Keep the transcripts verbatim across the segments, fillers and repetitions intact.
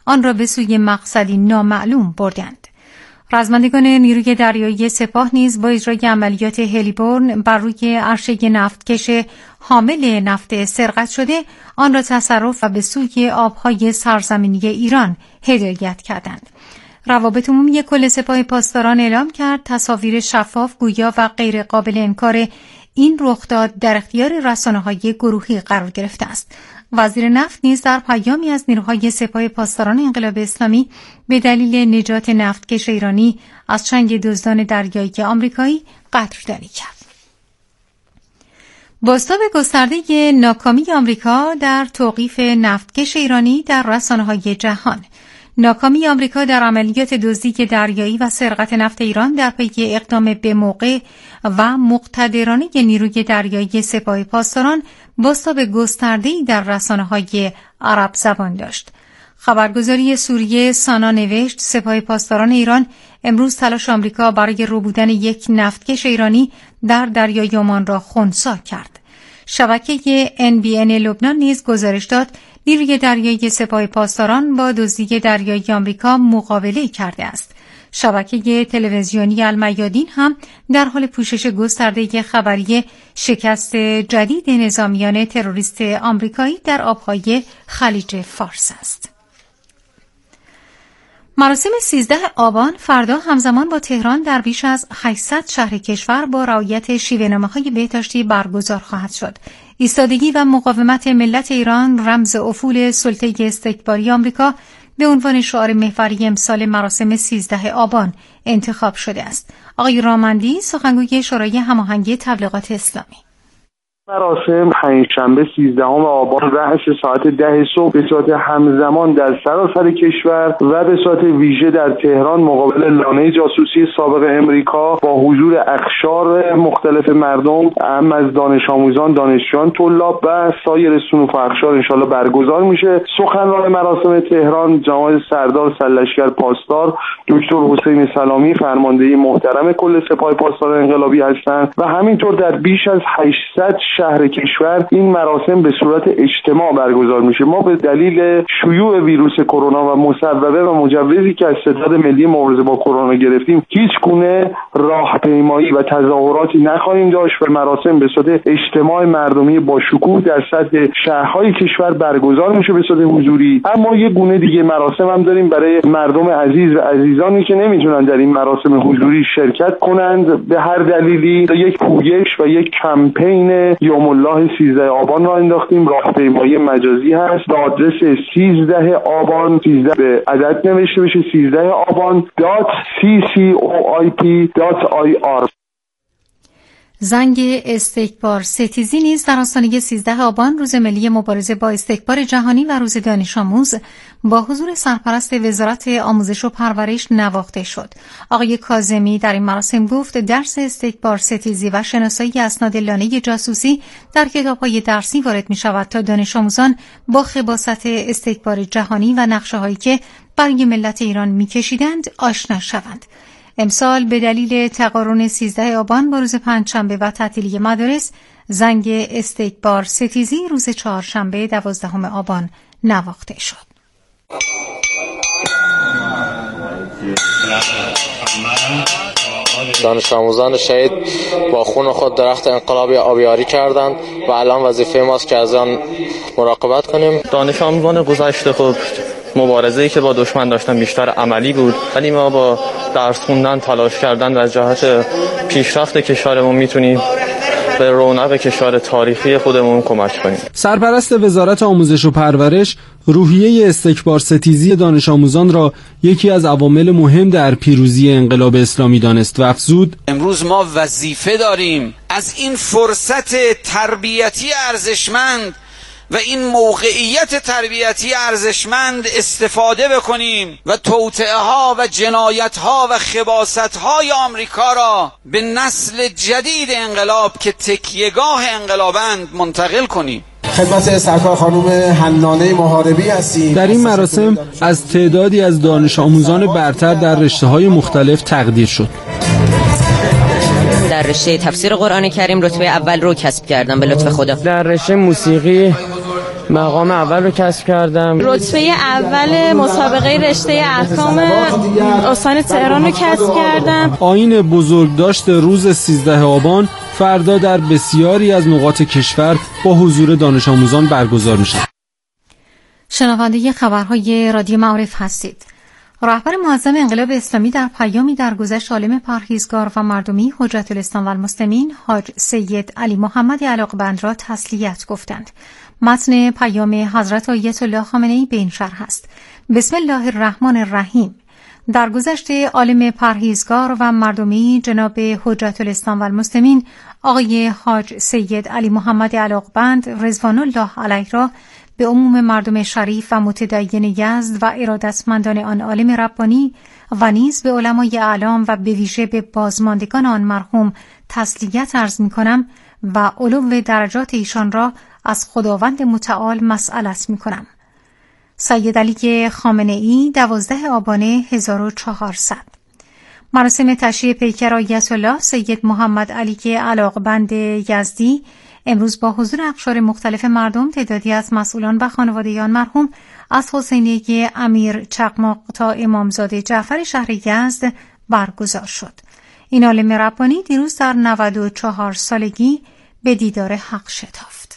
آن را به سوی مقصدی نامعلوم بردند. رزمندگان نیروی دریایی سپاه نیز با اجرای عملیات هلیبورن بر روی عرشه نفتکش حامل نفت سرقت شده آن را تصرف و به سوی آبهای سرزمینی ایران هدایت کردند. روابط عمومی کل سپاه پاسداران اعلام کرد تصاویر شفاف، گویا و غیر قابل انکار این رخداد در اختیار رسانه‌های گروهی قرار گرفته است. وزیر نفت نیز در پیامی از نیروهای سپاه پاسداران انقلاب اسلامی به دلیل نجات نفتکش ایرانی از چنگ دزدان دریایی آمریکایی قدردانی کرد. بازتاب گسترده ناکامی آمریکا در توقیف نفتکش ایرانی در رسانه‌های جهان. ناکامی آمریکا در عملیات دزدی دریایی و سرقت نفت ایران در پی اقدام به موقع و مقتدرانه نیروی دریایی سپاه پاسداران بازتاب گسترده‌ای در رسانه‌های عرب زبان داشت. خبرگزاری سوریه سانا نوشت سپاه پاسداران ایران امروز تلاش آمریکا برای ربودن یک نفتکش ایرانی در دریای عمان را خنثی کرد. شبکه ان بی ان لبنان نیز گزارش داد نیروی دریایی سپاه پاسداران با دزدی دریایی آمریکا مقابله کرده است. شبکه تلویزیونی المیادین هم در حال پوشش گسترده خبری شکست جدید نظامیان تروریست آمریکایی در آبهای خلیج فارس است. مراسم سیزده آبان فردا همزمان با تهران در بیش از هشتصد شهر کشور با رعایت شیوه‌نامه‌های بهداشتی برگزار خواهد شد. ایستادگی و مقاومت ملت ایران رمز افول سلطه استکباری آمریکا به عنوان شعار محوری امسال مراسم سیزده آبان انتخاب شده است. آقای رامندی سخنگوی شورای هماهنگی تبلیغات اسلامی: مراسم پنجشنبه سیزدهم آبان رأس ساعت ده صبح به صورت همزمان در سراسر کشور و به صورت ویژه در تهران مقابل لانه جاسوسی سابق امریکا با حضور اقشار مختلف مردم، اهم از دانش آموزان، دانشجویان، طلاب و سایر صنوف و اقشار انشالله برگزار میشه. سخنران مراسم تهران جناب سردار سرلشکر پاسدار دکتر حسین سلامی فرمانده محترم کل سپاه پاسداران انقلابی هستند و همینطور در بیش از هشتصد شهر کشور این مراسم به صورت اجتماع برگزار میشه. ما به دلیل شیوع ویروس کرونا و مصوبه و مجوزی که از ستاد ملی مبارزه با کرونا گرفتیم هیچ گونه راهپیمایی و تظاهراتی نخواهیم داشت و مراسم به صورت اجتماع مردمی با شکوه در سطح شهرهای کشور برگزار میشه به صورت حضوری. اما یک گونه دیگه مراسم هم داریم برای مردم عزیز و عزیزانی که نمیتونن در این مراسم حضوری شرکت کنند به هر دلیلی. یک پویش و یک کمپین یوم الله سیزده آبان را انداختیم. راهپیمایی مجازی هست به آدرس سیزده آبان، سیزده به عدد نوشته بشه، سیزده آبان دات سی سی او آی پی دات آی آر. زنگ استکبار ستیزی نیز در آستانه سیزده آبان روز ملی مبارزه با استکبار جهانی و روز دانش آموز با حضور سرپرست وزارت آموزش و پرورش نواخته شد. آقای کاظمی در این مراسم گفت درس استکبار ستیزی و شناسایی اسناد لانه جاسوسی در کتاب‌های درسی وارد می شود تا دانش آموزان با خباثت استکبار جهانی و نقشه‌هایی که برای ملت ایران می‌کشیدند آشنا شوند. امسال به دلیل تقارن سیزده آبان با روز پنجشنبه و تعطیلی مدارس زنگ استکبار ستیزی روز چهارشنبه دوازدهم آبان نواخته شد. دانش آموزان شهید با خون خود درخت انقلابی آبیاری کردند و الان وظیفه ماست که از آن مراقبت کنیم. دانش آموزان گذشته خب مبارزه‌ای که با دشمن داشتن بیشتر عملی بود، ولی ما با درس خوندن، تلاش کردن و از جهت پیشرفت کشورمون میتونیم به رونق کشور تاریخی خودمون کمک کنیم. سرپرست وزارت آموزش و پرورش روحیه استکبار ستیزی دانش آموزان را یکی از عوامل مهم در پیروزی انقلاب اسلامی دانست و افزود: امروز ما وظیفه داریم از این فرصت تربیتی ارزشمند و این موقعیت تربیتی ارزشمند استفاده بکنیم و توطئه ها و جنایت ها و خباثت های آمریکا را به نسل جدید انقلاب که تکیهگاه انقلابند منتقل کنیم. خدمت سرکار خانم حنانه محاربی هستیم. در این مراسم از تعدادی از دانش آموزان برتر در رشته‌های مختلف تقدیر شد. در رشته تفسیر قرآن کریم رتبه اول رو کسب کردم به لطف خدا. در رشته موسیقی مقام اول رو کسب کردم. رتبه اول مسابقه رشته احکام استان تهران رو کسب کردم. آیین بزرگداشت روز سیزده آبان فردا در بسیاری از نقاط کشور با حضور دانش آموزان برگزار میشه. شنونده خبرهای رادیو معارف هستید. رهبر معظم انقلاب اسلامی در پیامی درگذشت عالم پرهیزگار و مردمی حجت الاسلام و المسلمین حاج سید علی محمد علاقبند را تسلیت گفتند. متن پیام حضرت آیت الله خامنه‌ای به این شرح است: بسم الله الرحمن الرحیم. درگذشت عالم پرهیزگار و مردمی جناب حجت الاسلام و المسلمین آقای حاج سید علی محمد علاقبند رضوان الله علیه را به عموم مردم شریف و متدین یزد و ارادتمندان آن عالم ربانی و نیز به علمای اعلام و به ویژه به بازماندگان آن مرحوم تسلیت عرض می کنم و علو درجات ایشان را از خداوند متعال مسئلت می کنم. سید علی خامنه‌ای دوازده آبان هزار و چهارصد. مراسم تشییع پیکر آیت الله سید محمد علی علاقبند یزدی امروز با حضور اقشار مختلف مردم، تعدادی از مسئولان و خانواده آن مرحوم از حسینیه امیر چقماق تا امامزاده جعفر شهر یزد برگزار شد. این عالم ربانی دیروز در نود و چهار سالگی به دیدار حق شتافت.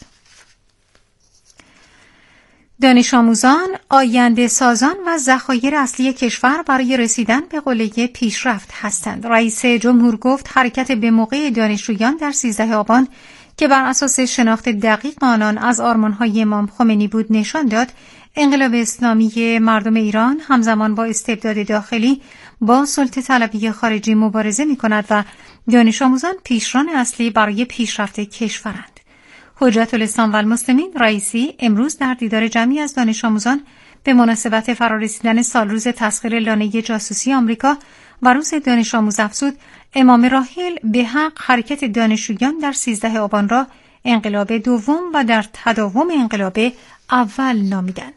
دانش آموزان، آینده سازان و ذخایر اصلی کشور برای رسیدن به قله پیشرفت هستند. رئیس جمهور گفت حرکت به موقع دانشجویان در سیزده آبان که بر اساس شناخت دقیق آنان از آرمان‌های امام خمینی بود نشان داد انقلاب اسلامی مردم ایران همزمان با استبداد داخلی با سلطه طلبی خارجی مبارزه می‌کند و دانش آموزان پیشران اصلی برای پیشرفت کشورند. حجت الاسلام و المسلمین رئیسی امروز در دیدار جمعی از دانش آموزان به مناسبت فرارسیدن سالروز تسخیر لانه جاسوسی آمریکا و روز دانش آموز افزود امام راحل به حق حرکت دانشجویان در سیزده آبان را انقلاب دوم و در تداوم انقلاب اول نامیدند.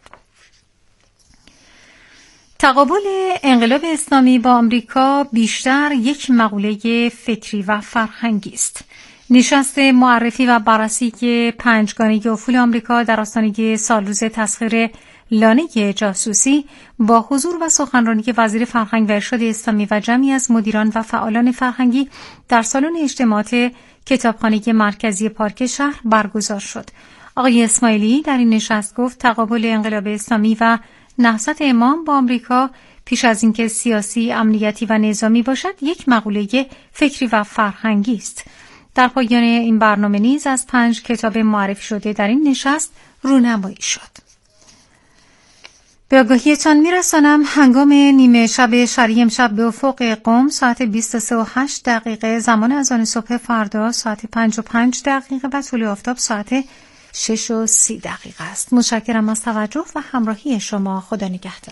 تقابل انقلاب اسلامی با آمریکا بیشتر یک مقوله فکری و فرهنگی است. نشست معرفی و بررسی پنجگانه افول آمریکا در آستانه سالروز تسخیر لانه جاسوسی با حضور و سخنرانی وزیر فرهنگ و ارشاد اسلامی و جمعی از مدیران و فعالان فرهنگی در سالن اجتماعات کتابخانه مرکزی پارک شهر برگزار شد. آقای اسماعیلی در این نشست گفت تقابل انقلاب اسلامی و نهضت امام با آمریکا پیش از اینکه سیاسی، امنیتی و نظامی باشد یک مقوله فکری و فرهنگی است. در پایان این برنامه نیز از پنج کتاب معرفی شده در این نشست رونمایی شد. به آگاهیتان میرسانم هنگام نیمه شب شرعی امشب به افق قم ساعت بیست و سه و هشت دقیقه، زمان اذان صبح فردا ساعت پنج و پنج دقیقه و طلوع آفتاب ساعت شش و سی دقیقه است. متشکرم از توجه و همراهی شما. خدا نگهدار.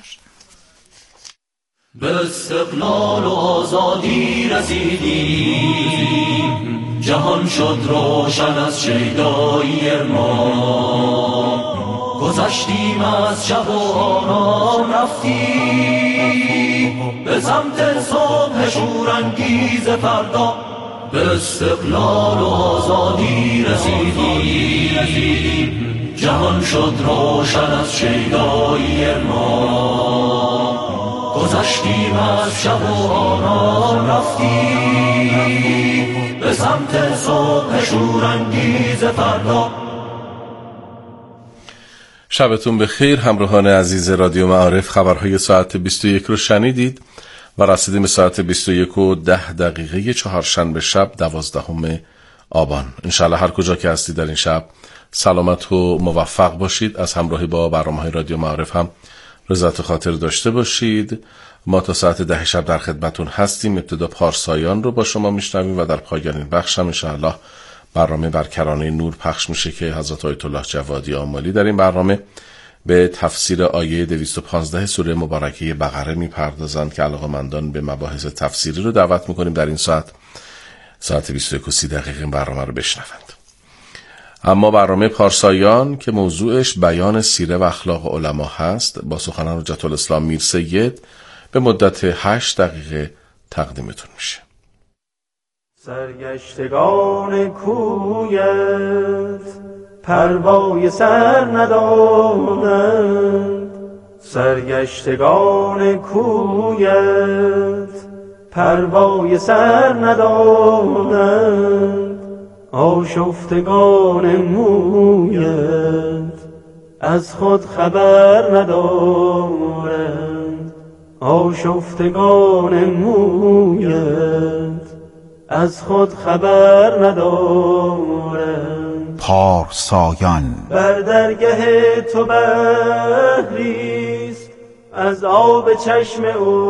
به استقلال و آزادی رسیدیم، جهان شد روشن از شیدایی ما، گذشتیم از شب و آرام رفتیم به سمت صبح شورانگیز فردا. به استقلال و آزادی رسیدیم، جهان شد روشن از شیدایی ما، گذشتیم از شب و آرام رفتیم به سمت صبح شورانگیز فردا. شبتون بخیر همراهان عزیز رادیو معارف. خبرهای ساعت بیست و یک رو شنیدید و رسیدیم به ساعت بیست و یک و ده دقیقه چهارشنبه شب دوازدهم آبان. انشالله هر کجا که هستید در این شب سلامت و موفق باشید. از همراهی با برنامه‌های رادیو معارف هم رضایت خاطر داشته باشید. ما تا ساعت ده شب در خدمتون هستیم. ابتدا پارسایان رو با شما میشنویم و در پایان این بخش هم انشالله برنامه بر کرانه نور پخش میشه که حضرت آیت الله جوادی آملی در این برنامه به تفسیر آیه دویست و پانزده سوره مبارکه بقره میپردازند که علاقه‌مندان به مباحث تفسیری رو دعوت میکنیم در این ساعت ساعت بیست و یک و سی دقیقه این برنامه رو بشنوند. اما برنامه پارسایان که موضوعش بیان سیره و اخلاق علما هست با سخنان حجت الاسلام میر سید به مدت هشت دقیقه تقدیمتون میشه. سرگشتگان کویت پروای سر ندانند سرگشتگان کویت، پروای سر ندانند آشفتگان مویت، از خود خبر ندارند آشفتگان مویت، از خود خبر ندارند. پارسایان بر درگه تو بحریست از آب چشم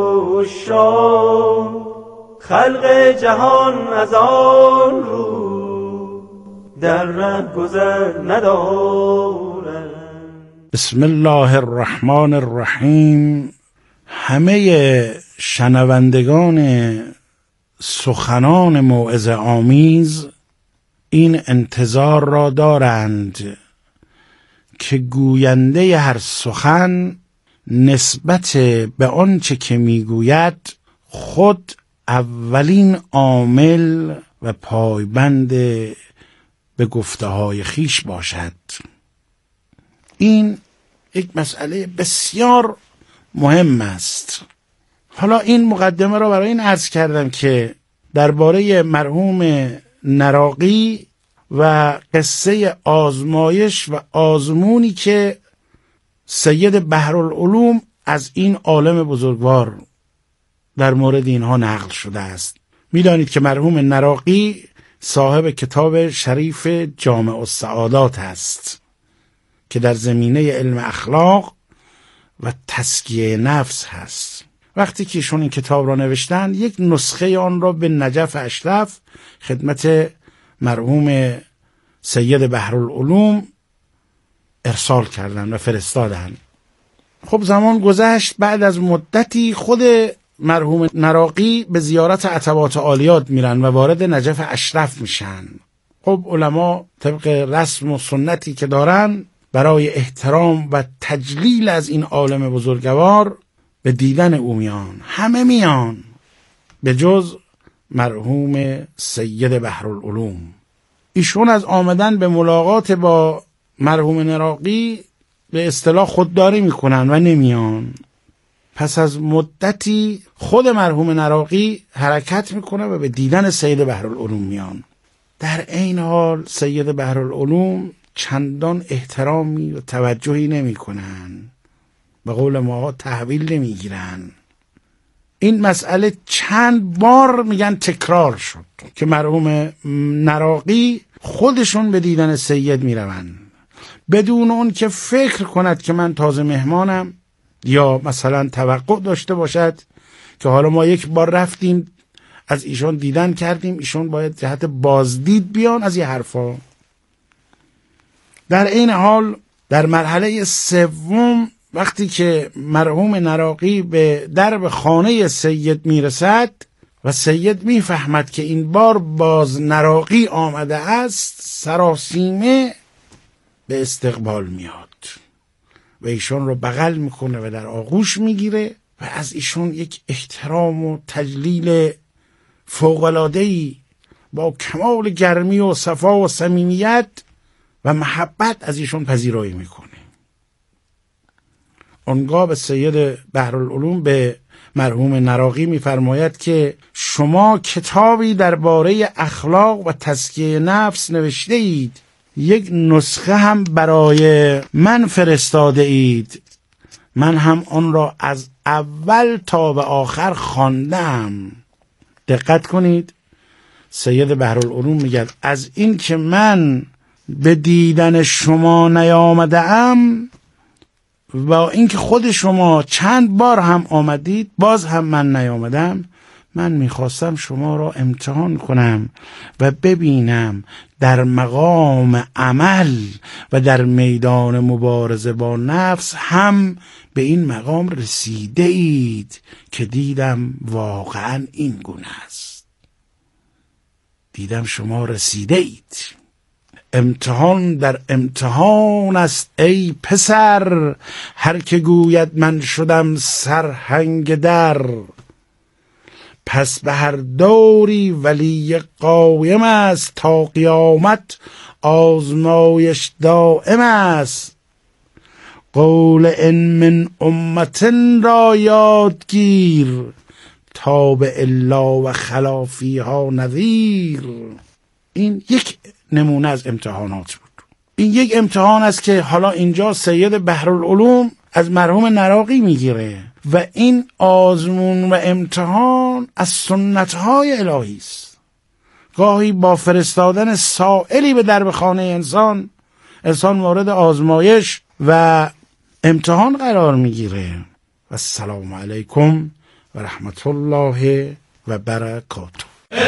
عشاق، خلق جهان از آن رو در ره گذر ندارند. بسم الله الرحمن الرحیم. همه شنوندگان سخنان موعظه آمیز این انتظار را دارند که گوینده هر سخن نسبت به آنچه که میگوید خود اولین عامل و پایبند به گفته های خیش باشد. این یک مسئله بسیار مهم است. حالا این مقدمه را برای این عرض کردم که درباره مرحوم نراقی و قصه آزمایش و آزمونی که سید بحرالعلوم از این عالم بزرگوار در مورد اینها نقل شده است. میدانید که مرحوم نراقی صاحب کتاب شریف جامع السعادات است که در زمینه علم اخلاق و تزکیه نفس هست. وقتی که ایشون این کتاب را نوشتن یک نسخه آن را به نجف اشرف خدمت مرحوم سید بحرالعلوم ارسال کردن و فرستادن. خب زمان گذشت، بعد از مدتی خود مرحوم نراقی به زیارت عتبات عالیات میرن و وارد نجف اشرف میشن. خب علما طبق رسم و سنتی که دارن برای احترام و تجلیل از این عالم بزرگوار به دیدن او میان. همه میان به جز مرحوم سید بحرالعلوم. ایشون از آمدن به ملاقات با مرحوم نراقی به اصطلاح خودداری میکنن و نمیان. پس از مدتی خود مرحوم نراقی حرکت میکنه و به دیدن سید بحرالعلوم میان. در این حال سید بحرالعلوم چندان احترامی و توجهی نمی کنن، به قول ما تحویل نمی گیرن. این مسئله چند بار میگن تکرار شد که مرحوم نراقی خودشون به دیدن سید میروند بدون اون که فکر کند که من تازه مهمانم یا مثلا توقع داشته باشد که حالا ما یک بار رفتیم از ایشون دیدن کردیم، ایشون باید جهت بازدید بیان از یه حرفا. در این حال در مرحله سوم وقتی که مرحوم نراقی به درب خانه سید میرسد و سید میفهمد که این بار باز نراقی آمده است، سراسیمه به استقبال میاد و ایشون رو بغل میکنه و در آغوش میگیره و از ایشون یک احترام و تجلیل فوق‌العاده‌ای با کمال گرمی و صفا و صمیمیت و محبت از ایشون پذیرایی میکنه. اونگاه به سید بحرالعلوم به مرحوم نراقی میفرماید که شما کتابی درباره اخلاق و تزکیه نفس نوشته اید، یک نسخه هم برای من فرستاده اید، من هم آن را از اول تا به آخر خواندم. دقت کنید، سید بحرالعلوم میگه از این که من به دیدن شما نیامده ام و اینکه خود شما چند بار هم آمدید باز هم من نیامدم، من میخواستم شما را امتحان کنم و ببینم در مقام عمل و در میدان مبارزه با نفس هم به این مقام رسیده اید که دیدم واقعا این گونه است. دیدم شما رسیده اید. امتحان در امتحان است ای پسر، هر که گوید من شدم سرهنگ در. پس به هر دوری ولی قایم است، تا قیامت آزمایش دائم است. قول ان من امتن را یادگیر، تا به الا و خلافی ها نذیر. این یک نمونه از امتحانات بود. این یک امتحان است که حالا اینجا سید بحرالعلوم از مرحوم نراقی میگیره و این آزمون و امتحان از سنتهای الهی است. گاهی با فرستادن سائلی به درب خانه انسان، انسان مورد آزمایش و امتحان قرار میگیره. و السلام علیکم و رحمت الله و برکاته.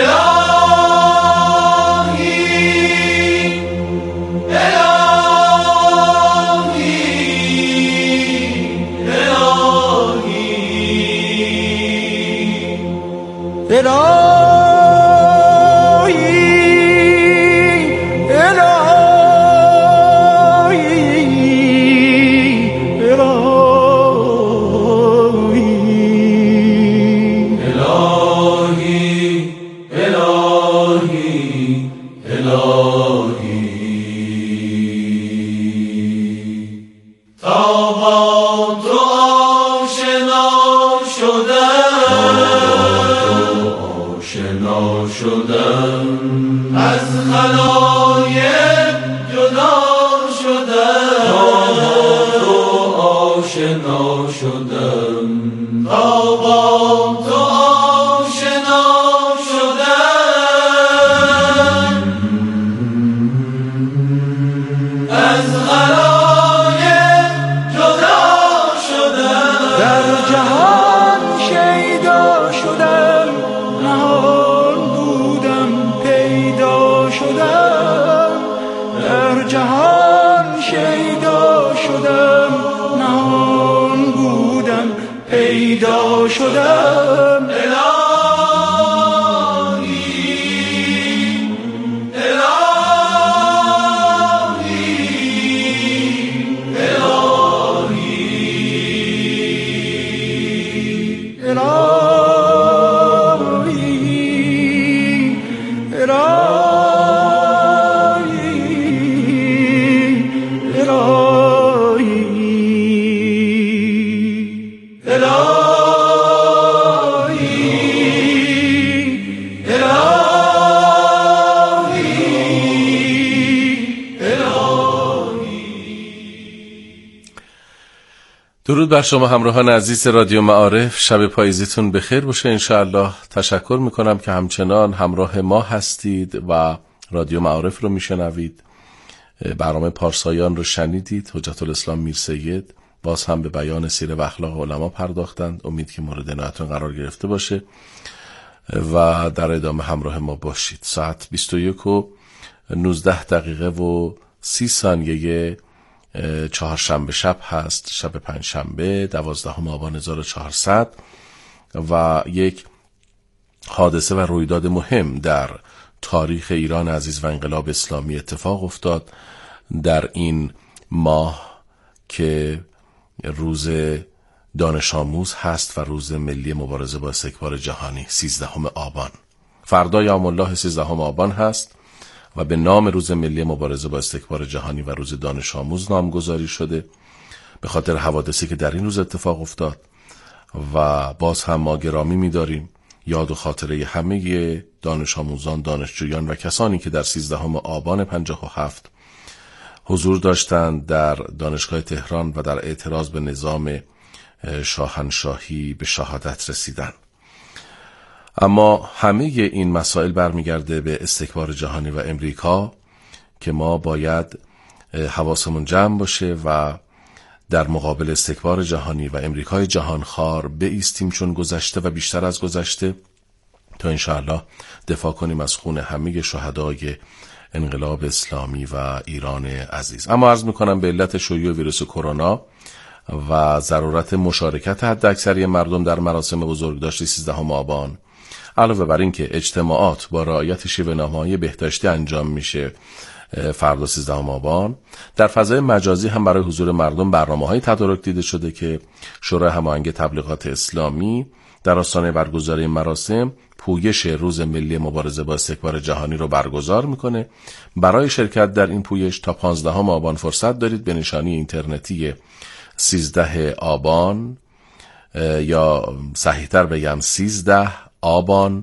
درود بر شما همراهان عزیز رادیو معارف، شب پاییزیتون بخیر باشه انشاءالله. تشکر میکنم که همچنان همراه ما هستید و رادیو معارف رو میشنوید. برنامه پارسایان رو شنیدید. حجت الاسلام میر سید باز هم به بیان سیره و اخلاق علما پرداختند. امید که مورد عنایتون قرار گرفته باشه و در ادامه همراه ما باشید. ساعت بیست و یک و نوزده دقیقه و سی ثانیه چهارشنبه شب هست، شب پنجشنبه دوازدهم آبان هزار و چهارصد و یک حادثه و رویداد مهم در تاریخ ایران عزیز و انقلاب اسلامی اتفاق افتاد در این ماه که روز دانش آموز هست و روز ملی مبارزه با استکبار جهانی سیزدهم آبان. فردا یوم الله سیزدهم آبان هست و به نام روز ملی مبارزه با استکبار جهانی و روز دانش آموز نامگذاری شده به خاطر حوادثی که در این روز اتفاق افتاد و باز هم ما گرامی می‌داریم یاد و خاطره همه دانش آموزان، دانشجویان و کسانی که در سیزدهم آبان پنجاه و هفت حضور داشتند در دانشگاه تهران و در اعتراض به نظام شاهنشاهی به شهادت رسیدند. اما همه این مسائل برمیگرده به استکبار جهانی و امریکا که ما باید حواسمون جمع باشه و در مقابل استکبار جهانی و امریکای جهانخوار بایستیم، چون گذشته و بیشتر از گذشته، تا انشاءالله دفاع کنیم از خون همه شهدای انقلاب اسلامی و ایران عزیز. اما عرض میکنم به علت شیوع ویروس کرونا و ضرورت مشارکت حداکثری مردم در مراسم بزرگداشت سیزدهم آبان، علاوه بر این که اجتماعات با رعایت شیوه‌نامه‌های بهداشتی انجام میشه فردا سیزدهم آبان. در فضای مجازی هم برای حضور مردم برنامه‌های تدارک دیده شده که شورای هماهنگ تبلیغات اسلامی در آستانه برگزاری مراسم پویش روز ملی مبارزه با استکبار جهانی رو برگزار میکنه. برای شرکت در این پویش تا پانزدهم آبان فرصت دارید. به نشانی اینترنتی سیزده آبان یا صحیح‌تر بگم سیزده آبان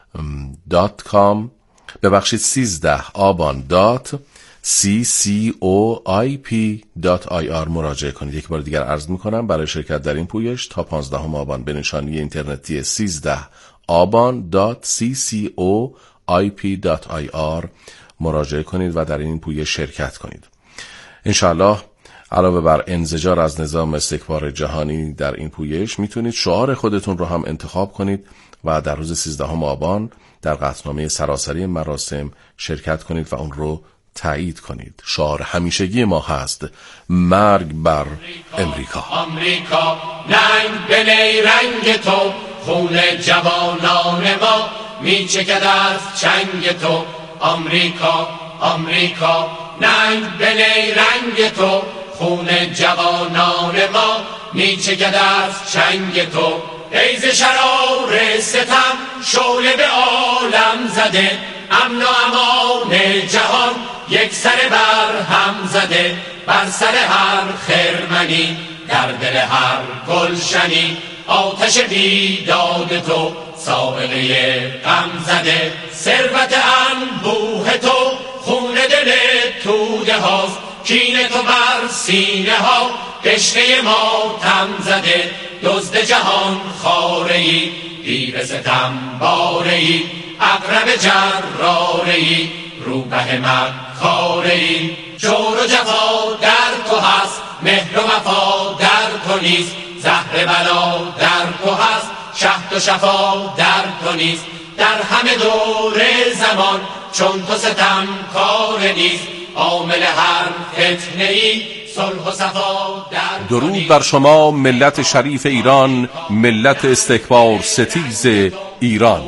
دات کام ببخشید سیزده آبان دات سی سی او آی پی دات آی آر مراجعه کنید. یک بار دیگر عرض میکنم برای شرکت در این پویش تا پانزدهم آبان به نشانی اینترنتی سیزده آبان دات سی سی او آی پی دات آی آر مراجعه کنید و در این پویش شرکت کنید. انشاءالله علاوه بر انزجار از نظام استکبار جهانی در این پویش میتونید شعار خودتون رو هم انتخاب کنید و در روز سیزدهم آبان در قطعنامه سراسری مراسم شرکت کنید و اون رو تایید کنید. شعار همیشگی ما هست مرگ بر امریکا. امریکا ننگ به نیرنگ تو، خون جوانان ما میچکد از چنگ تو. امریکا امریکا ننگ به نیرنگ تو، خون جوانان ما میچکد از چنگ تو. ایز شرار ستم شعله به عالم زده، امن و امان جهان یک سر بر هم زده. بر سر هر خرمنی در دل هر گلشنی، آتش بیداد تو سابقه غم زده. ثروت انبوه تو خون دل توده هاست، کین تو بر سینه ها دشنه ماتم زده. دزد جهان خاره‌ای، دیو ستم باره‌ای، عقرب جراره‌ای، روبه مکاره‌ای. جور و جفا در تو هست، مهر و وفا در تو نیست. زهر بلا در تو هست، شهد و شفا در تو نیست. در همه دور زمان چون تو ستم کار نیست. عامل هر فتنه‌ای صلح و صفا در تو درود نیست. بر شما ملت شریف ایران، ملت استکبار ستیز ایران.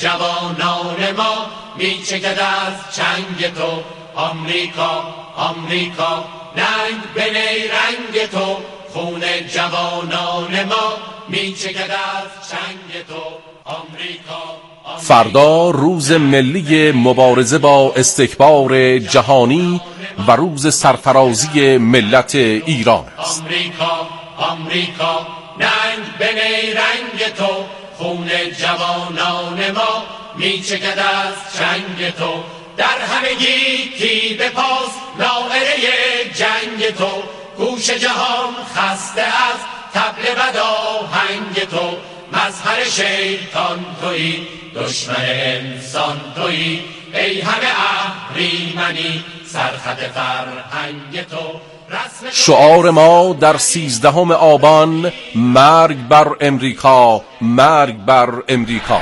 جوانان ما میچکد از چنگ تو. امریکا امریکا ننگ به نیرنگ تو، خون جوانان ما میچکد از چنگ تو. امریکا فردا روز ملی مبارزه با استکبار جهانی و روز سرفرازی ملت ایران است. امریکا امریکا ننگ به نیرنگ تو، خون جوانان ما میچکد از چنگ تو. در همگی کی به پاس ناعره جنگ تو. گوش جهان خسته از طبل بداهنگ تو. مظهر شیطان تویی، دشمن انسان تویی. ای همه اهریمنی سرخط فرهنگ تو. شعار ما در سیزدهم آبان مرگ بر امریکا، مرگ بر امریکا.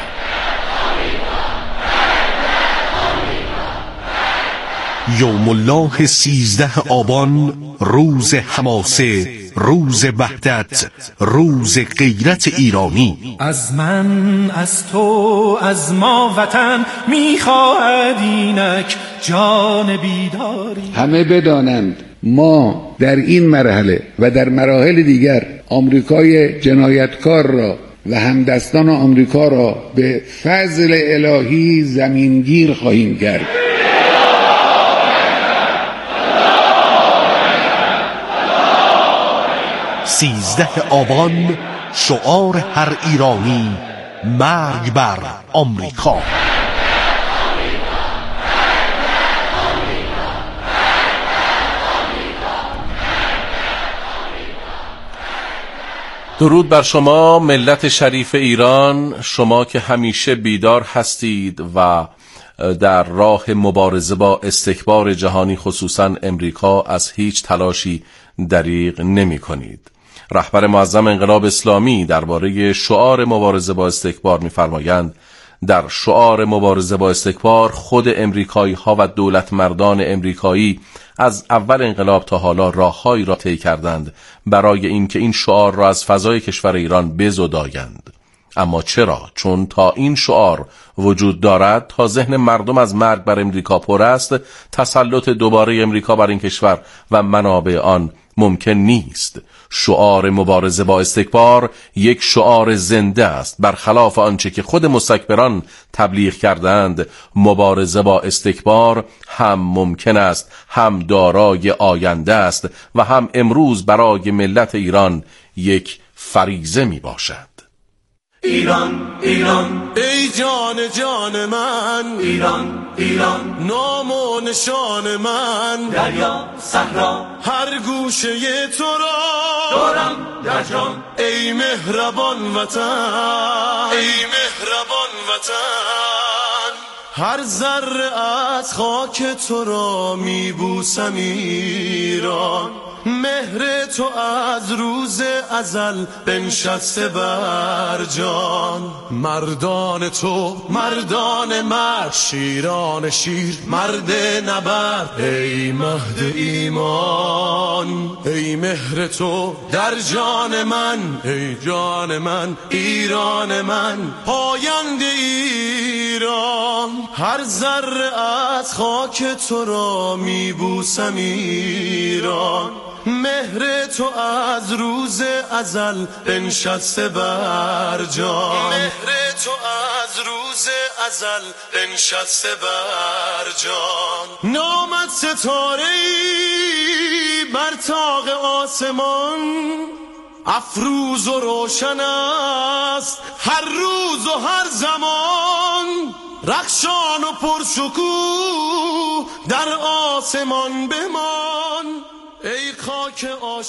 یوم الله سیزده آبان، روز حماسه، روز وحدت، روز غیرت ایرانی. از من، از تو، از ما وطن میخواهد اینک جان بیداری. همه بدانند ما در این مرحله و در مراحل دیگر آمریکای جنایتکار را و همدستان آمریکا را به فضل الهی زمینگیر خواهیم کرد. سیزده آبان، شعار هر ایرانی، مرگ بر آمریکا. درود بر شما ملت شریف ایران، شما که همیشه بیدار هستید و در راه مبارزه با استکبار جهانی خصوصا امریکا از هیچ تلاشی دریغ نمی کنید. رهبر معظم انقلاب اسلامی درباره شعار مبارزه با استکبار می‌فرمایند در شعار مبارزه با استکبار خود امریکایی ها و دولت مردان امریکایی از اول انقلاب تا حالا راههایی را طی کردند برای اینکه این شعار را از فضای کشور ایران بزدایند. اما چرا؟ چون تا این شعار وجود دارد، تا ذهن مردم از مرگ بر امریکا پر است، تسلط دوباره امریکا بر این کشور و منابع آن ممکن نیست. شعار مبارزه با استکبار یک شعار زنده است. برخلاف آنچه که خود مستکبران تبلیغ کردند، مبارزه با استکبار هم ممکن است، هم دارای آینده است و هم امروز برای ملت ایران یک فریضه می باشد. ایران ایران ای جان جان من، ایران ایران نام و نشان من، دریا صحرا هر گوشه تو را دارم در جان، ای مهربان وطن، ای مهربان وطن، هر ذره از خاک تو را میبوسم ایران، مهر تو از روز ازل بنشسته بر جان، مردان تو مردان مرد، شیران شیر مرد نبرد، ای مهد ایمان، ای مهر تو در جان من، ای جان من ایران من، پاینده ایران، هر ذره از خاک تو را میبوسم ایران، مهر تو از روز ازل بنشسته بر جان، مهر تو از روز ازل بنشسته بر جان، نامت ستاره‌ای بر طاق آسمان، افروز و روشن است هر روز و هر زمان، رخشان و پرشکوه در آسمان بمان، ای خاک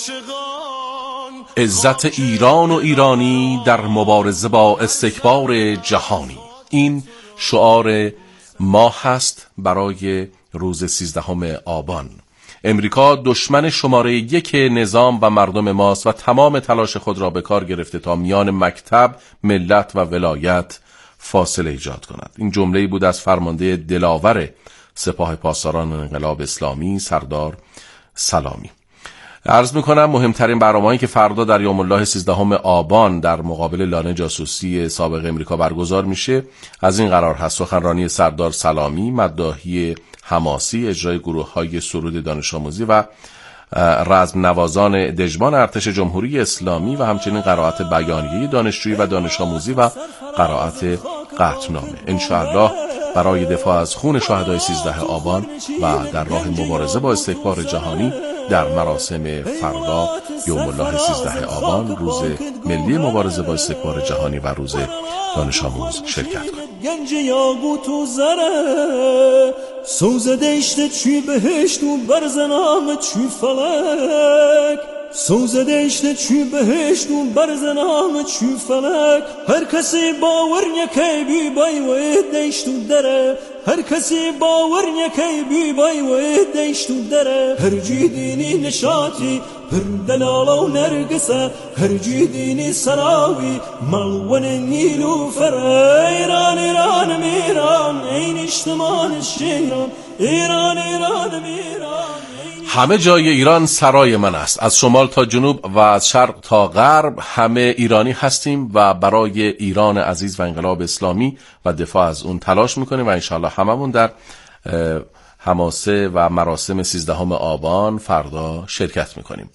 عاشقان. عزت ایران و ایرانی در مبارزه با استکبار جهانی، این شعار ما هست برای روز سیزدهم آبان. امریکا دشمن شماره یک نظام و مردم ماست و تمام تلاش خود را به کار گرفته تا میان مکتب، ملت و ولایت فاصله ایجاد کند. این جمله‌ای بود از فرمانده دلاور سپاه پاسداران انقلاب اسلامی سردار سلامی. عرض میکنم مهمترین برنامه‌ای که فردا در یوم الله سیزدهم آبان در مقابل لانه جاسوسی سابق امریکا برگزار میشه از این قرار هست: سخنرانی سردار سلامی، مداحی حماسی، اجرای گروه‌های سرود دانش آموزی و رزم نوازان دژبان ارتش جمهوری اسلامی و همچنین قرائت بیانیه دانشجویی و دانش آموزی و قرائت قطعنامه. انشاءالله برای دفاع از خون شهدای سیزده آبان و در راه مبارزه با استکبار جهانی در مراسم فردا یوم الله سیزده آبان، روز ملی مبارزه با استکبار جهانی و روز دانش آموز شرکت کنید. گنج یاقوت و زره سوز دشت چی بهشت و برزنام چی فلک، سوز دشت چی بهشت و برزنام چی فلک، هر کسی باور نکه بی بای و دشت و دره، هر کسی باور نکه بی بای و دشت و دره، هر جی دینی نشاطی هر دلالا و نرگسه، هر جی دینی سراوی ملون نیلو فره، ایران ایران میران این اجتمان شیران، ایران ایران میران. همه جای ایران سرای من است، از شمال تا جنوب و از شرق تا غرب همه ایرانی هستیم و برای ایران عزیز و انقلاب اسلامی و دفاع از اون تلاش میکنیم و انشاءالله هممون در حماسه و مراسم سیزدهم آبان فردا شرکت میکنیم.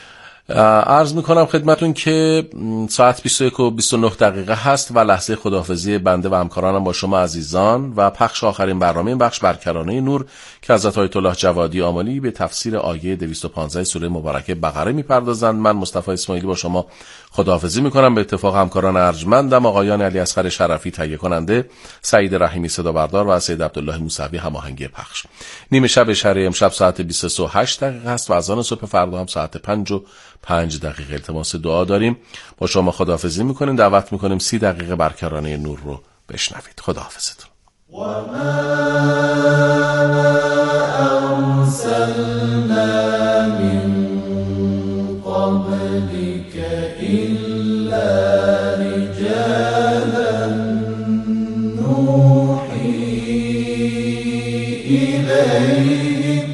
عرض میکنم خدمتون که ساعت بیست و یک و بیست و نه دقیقه هست و لحظه خداحافظی بنده و همکارانم با شما عزیزان و پخش آخرین برنامه این بخش برکرانه نور که حضرت آیت الله جوادی آملی به تفسیر آیه دویست و پانزده سوره مبارکه بقره میپردازند. من مصطفی اسماعیلی با شما خداحافظی میکنم. به اتفاق همکاران ارجمندم آقایان علی اصغر شرفی تهیه کننده، سعید رحیمی صدا بردار و سید عبدالله موسوی هماهنگی پخش. نیمه شب شهر امشب ساعت بیست و سه و هشت دقیقه است و اذان صبح فردا هم ساعت پنج و پنج دقیقه. التماس دعا داریم. با شما خداحافظی میکنیم. دعوت میکنیم سی دقیقه برکرانه نور رو بشنوید. خداحافظتون. و ما ارسلنا من قبلك الا رجالا نوحی الیهم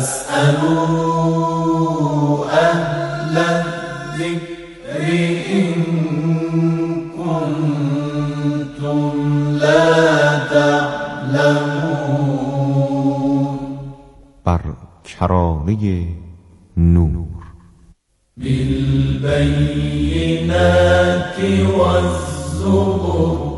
فاسألوا أهل الذكر ستاره نور. بالبينات والزبر